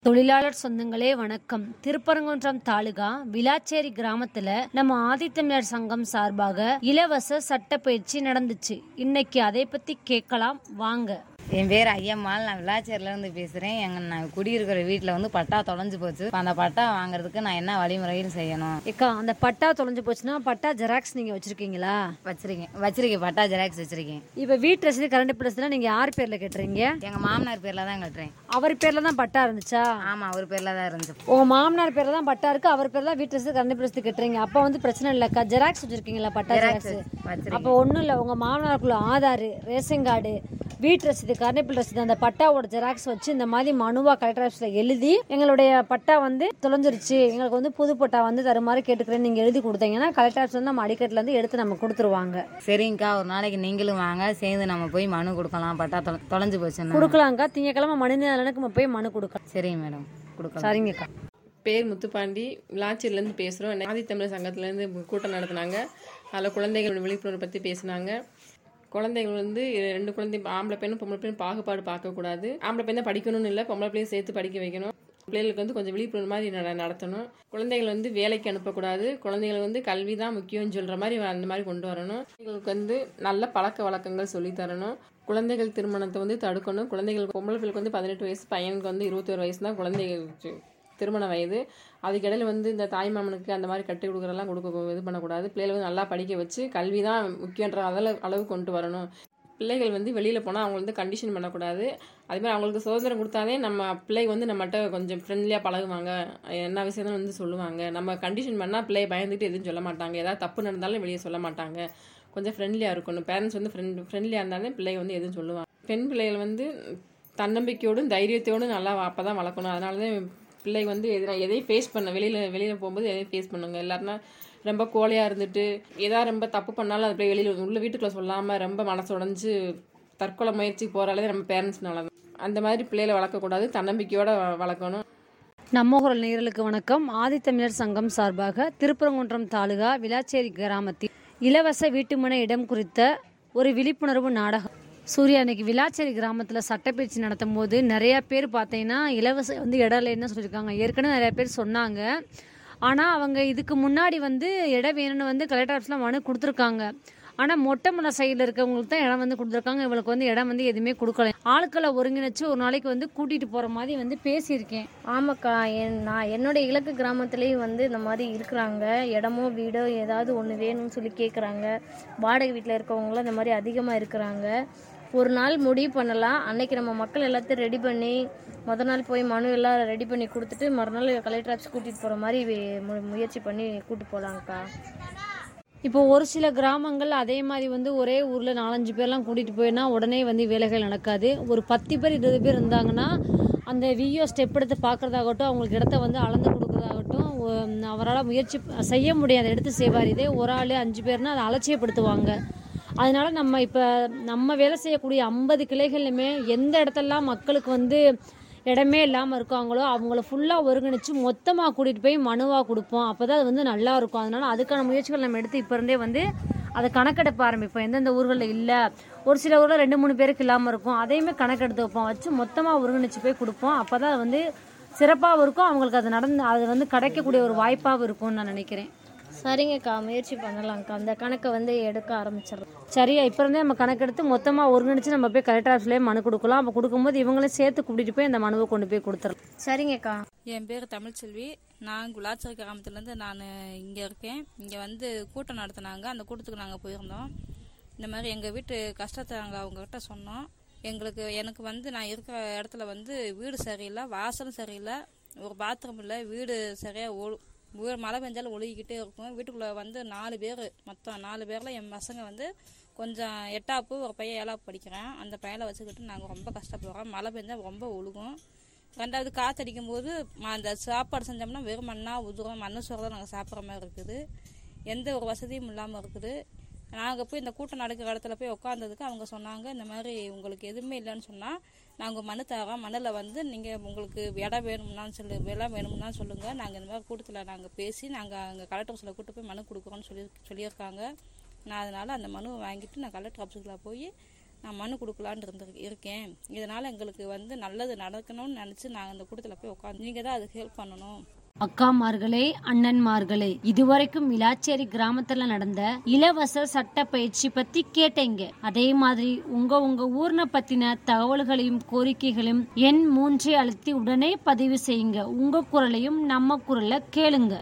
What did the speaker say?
தொழிலாளர் சொந்தங்களே வணக்கம். திருப்பரங்குன்றம் தாலுகா விளாச்சேரி கிராமத்துல நம்ம ஆதித்தமிழர் சங்கம் சார்பாக இலவச சட்ட பயிற்சி நடந்துச்சு. இன்னைக்கு அதை பத்தி கேட்கலாம் வாங்க. என் பேர் ஐயம்மாள். நான் விளாச்சேரியில இருந்து பேசுறேன். நான் குடியிருக்கிற வீட்டுல பட்டா தொலைஞ்சு போச்சு. அந்த பட்டா வாங்குறதுக்கு நான் என்ன வழிமுறையில் செய்யணும்? ஏக்கா, அந்த பட்டா தொலைஞ்சு போச்சுன்னா பட்டா ஜெராக்ஸ் நீங்க வச்சிருக்கீங்களா? வச்சிருக்கேன். பட்டா ஜெராக்ஸ் வச்சிருக்கேன். இப்ப வீட்டு ரசீது கரண்ட் பில் ரசீதுலாம் நீங்க யார் பேர்ல கட்டுறீங்க? எங்க மாமனார் பேர்ல தான் கட்டுறேன். அவர் பேர்ல தான் பட்டா இருந்துச்சா? ஆமா, அவர் பேர்ல தான் இருந்துச்சு. உங்க மாமனார் பேர்ல தான் பட்டா இருக்கு, அவர் பேர்ல தான் வீட்டு ரசீது கரண்ட் பில் ரசீது கட்டுறீங்க. அப்ப பிரச்சனை இல்லக்கா. ஜெராக்ஸ் வச்சிருக்கீங்களா? பட்டா ஜெராக்ஸ் அப்ப ஒண்ணும் இல்ல. உங்க மாமனாருக்குள்ள ஆதார், ரேஷன் கார்டு, வீட்டு ரசீது, கரண்ட் பில் ரசீது, அந்த பட்டாவோட ஜெராக்ஸ் வச்சு இந்த மாதிரி மனுவா கலெக்டர் ஆஃபீஸ்ல எழுதி எங்களுடைய பட்டா தொலைஞ்சிருச்சு, எங்களுக்கு புது பட்டா தருமாறு கேட்டுக்கிறேன்னு நீங்க எழுதி கொடுத்தீங்கன்னா கலெக்டர் ஆஃபீஸ்ல நம்ம அடிக்கட்டுல இருந்து எடுத்து நம்ம கொடுத்துருவாங்க. சரிங்கக்கா, ஒரு நாளைக்கு நீங்களும் வாங்க, சேர்ந்து நம்ம போய் மனு கொடுக்கலாம். பட்டா தொலைஞ்சு போச்சுன்னு கொடுக்கலாம்க்கா. திங்கக்கிழமை மனுநலனுக்கு நம்ம போய் மனு கொடுக்கலாம். சரிங்க மேடம், கொடுக்கலாம். சரிங்கக்கா. பேர் முத்துப்பாண்டி, விளாச்சேரியிலேருந்து பேசுகிறோம். ஆதித்தமிழர் சங்கத்துலேருந்து கூட்டம் நடத்தினாங்க. அதில் குழந்தைகள் விழிப்புணர்வு பற்றி பேசினாங்க. குழந்தைகள் 2 குழந்தை, ஆம்பளை பெண்ணும் பொம்பளை பெண்ணும் பாகுபாடு பார்க்கக்கூடாது. ஆம்பளை பெண்ணை படிக்கணும்னு இல்லை, பொம்பளை பிள்ளையும் சேர்த்து படிக்க வைக்கணும். பிள்ளைகளுக்கு கொஞ்சம் விழிப்புணர்வு மாதிரி நடத்தணும். குழந்தைகள் வேலைக்கு அனுப்பக்கூடாது. குழந்தைகள் கல்வி தான் முக்கியம்னு சொல்கிற மாதிரி அந்த மாதிரி கொண்டு வரணும். குழந்தைகளுக்கு நல்ல பழக்க வழக்கங்கள் சொல்லித்தரணும். குழந்தைகள் திருமணத்தை தடுக்கணும். குழந்தைகள் பொம்பளை பிள்ளைக்கு 18 வயசு, பையனுக்கு 21 வயசு தான் குழந்தைகள் திருமண வயது. அதுக்கிடையில் இந்த தாய்மாமனுக்கு அந்த மாதிரி கட்டி கொடுக்குறதெல்லாம் இது பண்ணக்கூடாது. பிள்ளைகள் நல்லா படிக்க வச்சு கல்வி தான் முக்கியன்ற அளவு கொண்டு வரணும். பிள்ளைகள் வெளியில் போனால் அவங்க கண்டிஷன் பண்ணக்கூடாது. அதுமாதிரி அவங்களுக்கு சுதந்திரம் கொடுத்தாதே நம்ம பிள்ளை நம்மகிட்ட கொஞ்சம் ஃப்ரெண்ட்லியாக பழகுவாங்க, என்ன விஷயம் தான் சொல்லுவாங்க. நம்ம கண்டிஷன் பண்ணால் பிள்ளை பயந்துட்டு எதுவும் சொல்ல மாட்டாங்க. ஏதாவது தப்பு நடந்தாலும் வெளியே சொல்ல மாட்டாங்க. கொஞ்சம் ஃப்ரெண்ட்லியாக இருக்கணும். பேரண்ட்ஸ் ஃப்ரெண்ட்லியாக இருந்தாலே பிள்ளை எதுவும் சொல்லுவாங்க. பெண் பிள்ளைகள் தன்னம்பிக்கையோடும் தைரியத்தோடும் நல்லா அப்போ தான் வளர்க்கணும். அதனால தான் பிள்ளை எதையும் ஃபேஸ் பண்ண வெளியில் போகும்போது எதையும் ஃபேஸ் பண்ணுங்க. எல்லாருனா ரொம்ப கோழையாக இருந்துட்டு ஏதாவது ரொம்ப தப்பு பண்ணாலும் அது போய் வெளியில் உள்ள வீட்டுக்குள்ளே சொல்லாமல் ரொம்ப மனசு உடஞ்சி தற்கொலை முயற்சிக்கு போகிறாலே நம்ம பேரண்ட்ஸ்னால தான். அந்த மாதிரி பிள்ளைகளை வளர்க்கக்கூடாது, தன்னம்பிக்கையோடு வளர்க்கணும். நம்ம குரல் நேயர்களுக்கு வணக்கம். ஆதித்தமிழர் சங்கம் சார்பாக திருப்பரங்குன்றம் தாலுகா விளாச்சேரி கிராமத்தில் இலவச வீட்டுமனை இடம் குறித்த ஒரு விழிப்புணர்வு நாடகம். சூர்யா, இன்னைக்கு விளாச்சேரி கிராமத்தில் சட்டப்பயிற்சி நடத்தும் போது நிறைய பேர் பார்த்தீங்கன்னா இலவச இடம் இல்லைன்னு சொல்லியிருக்காங்க. ஏற்கனவே நிறைய பேர் சொன்னாங்க. ஆனால் அவங்க இதுக்கு முன்னாடி இடம் வேணும்னு கலெக்டர் ஆஃபீஸில் மனு கொடுத்துருக்காங்க. ஆனால் மொட்டை மலை சைடில் இருக்கவங்களுக்கு தான் இடம் கொடுத்துருக்காங்க. இவங்களுக்கு இடம் எதுவுமே கொடுக்கல. ஆட்களை ஒருங்கிணைச்சு ஒரு நாளைக்கு கூட்டிகிட்டு போகிற மாதிரி பேசியிருக்கேன். ஆமாக்கா, நான் என்னோட இலக்கு கிராமத்துலேயும் இந்த மாதிரி இருக்கிறாங்க. இடமோ வீடோ ஏதாவது ஒன்று வேணும்னு சொல்லி கேட்குறாங்க. வாடகை வீட்டில் இருக்கவங்களும் இந்த மாதிரி அதிகமாக இருக்கிறாங்க. ஒரு நாள் முடிவு பண்ணலாம். அன்னைக்கு நம்ம மக்கள் எல்லாத்தையும் ரெடி பண்ணி நாள் போய் மனு எல்லாம் ரெடி பண்ணி கொடுத்துட்டு மறுநாள் கலெக்டர் ஆஃபீஸ் கூட்டிகிட்டு போகிற மாதிரி முயற்சி பண்ணி கூப்பிட்டு போகலாங்க்கா. இப்போ ஒரு சில கிராமங்கள் அதே மாதிரி ஒரே ஊரில் 4-5 பேர்லாம் கூட்டிகிட்டு போயினா உடனே வேலைகள் நடக்காது. ஒரு 10 பேர் 20 பேர் இருந்தாங்கன்னா அந்த விஓ ஸ்டெப் எடுத்து பார்க்குறதாகட்டும், அவங்களுக்கு இடத்த அளந்து கொடுக்குறதாகட்டும் அவரால் முயற்சி செய்ய முடியாது, எடுத்து செய்வார். இதே ஒரு ஆள் 5 பேர்னா அதை அலட்சியப்படுத்துவாங்க. அதனால நம்ம வேலை செய்யக்கூடிய 50 கிளைகள்லையுமே எந்த இடத்தெல்லாம் மக்களுக்கு இடமே இல்லாமல் இருக்காங்களோ அவங்கள ஃபுல்லாக ஒருங்கிணைச்சு மொத்தமாக கூட்டிகிட்டு போய் மனுவாக கொடுப்போம். அப்போ தான் அது நல்லா இருக்கும். அதனால அதுக்கான முயற்சிகள் நம்ம எடுத்து இப்போ இருந்தே அதை கணக்கெடுப்ப ஆரம்பிப்போம். எந்தெந்த ஊர்களில் இல்லை, ஒரு சில ஊரில் 2-3 பேருக்கு இல்லாமல் இருக்கும், அதையுமே கணக்கெடுத்து வைப்போம். வச்சு மொத்தமாக ஒருங்கிணைச்சு போய் கொடுப்போம். அப்போ தான் சிறப்பாகவும் இருக்கும். அவங்களுக்கு அது கிடைக்கக்கூடிய ஒரு வாய்ப்பாகவும் இருக்கும்னு நான் நினைக்கிறேன். சரிங்கக்கா, முயற்சி பண்ணலாம்க்கா. அந்த கணக்கை எடுக்க ஆரம்பிச்சிடலாம். சரியா, இப்போ இருந்தே நம்ம கணக்கெடுத்து மொத்தமாக ஒருங்கிணைச்சு நம்ம போய் கலெக்டர் ஆஃபீஸ்லேயே மனு கொடுக்கலாம். அப்போ கொடுக்கும்போது இவங்களையும் சேர்த்து கூட்டிகிட்டு போய் அந்த மனுவை கொண்டு போய் கொடுத்துடலாம். சரிங்கக்கா. என் பேர் தமிழ்ச்செல்வி. நான் விளாச்சேரி கிராமத்துலேருந்து நான் இங்கே இருக்கேன். இங்கே கூட்டம் நடத்தினாங்க. அந்த கூட்டத்துக்கு நாங்கள் போயிருந்தோம். இந்த மாதிரி எங்கள் வீட்டு கஷ்டத்தை நாங்கள் அவங்ககிட்ட சொன்னோம். எனக்கு நான் இருக்கிற இடத்துல வீடு சரியில்லை, வாசலும் சரியில்லை, ஒரு பாத்ரூம் இல்லை, வீடு சரியாக மழை பெஞ்சாலும் ஒழுகிக்கிட்டே இருக்கும். வீட்டுக்குள்ளே 4 பேர், மொத்தம் 4 பேரில் என் பசங்க கொஞ்சம் 8ஆப்பு, ஒரு பையன் 7ஆப்பு படிக்கிறேன். அந்த பையனை வச்சுக்கிட்டு நாங்கள் ரொம்ப கஷ்டப்படுறோம். மழை பெஞ்சால் ரொம்ப ஒழுகும். 2வது காற்றடிக்கும் போது அந்த சாப்பாடு செஞ்சோம்னா வெறும் மண்ணாக உதுறோம். மண்ணு சோறு தான் நாங்கள் சாப்பிட்ற மாதிரி இருக்குது. எந்த ஒரு வசதியும் இல்லாமல் இருக்குது. நாங்கள் போய் இந்த கூட்டம் நடக்கிற இடத்துல போய் உட்காந்ததுக்கு அவங்க சொன்னாங்க, இந்த மாதிரி உங்களுக்கு எதுவுமே இல்லைன்னு சொன்னால் நாங்கள் மனு தரோம். மண்ணில் நீங்கள் உங்களுக்கு இடம் வேணும்னா சொல்லுங்கள். நாங்கள் இந்த மாதிரி கூட்டத்தில் நாங்கள் பேசி நாங்கள் அங்கே கலெக்டர் ஆஃபீஸில் கூட்டு போய் மனு கொடுக்குறோன்னு சொல்லியிருக்காங்க. நான் அதனால் அந்த மனுவை வாங்கிட்டு நான் கலெக்டர் ஆஃபீஸில் போய் நான் மனு கொடுக்கலான்னு இருக்கேன். இதனால் எங்களுக்கு வந்து நல்லது நடக்கணும்னு நினச்சி நாங்கள் இந்த கூட்டத்தில் போய் உட்காந்து நீங்கள் தான் அதுக்கு ஹெல்ப் பண்ணணும். அக்காமார்களே, அண்ணன்மார்களே, இதுவரைக்கும் விளாச்சேரி கிராமத்துல நடந்த இலவச சட்ட பயிற்சி பத்தி கேட்டீங்க. அதே மாதிரி உங்க ஊர்ன பத்தின தகவல்களையும் கோரிக்கைகளையும் எண் 3 அழுத்தி உடனே பதிவு செய்யுங்க. உங்க குரலையும் நம்ம குரல்ல கேளுங்க.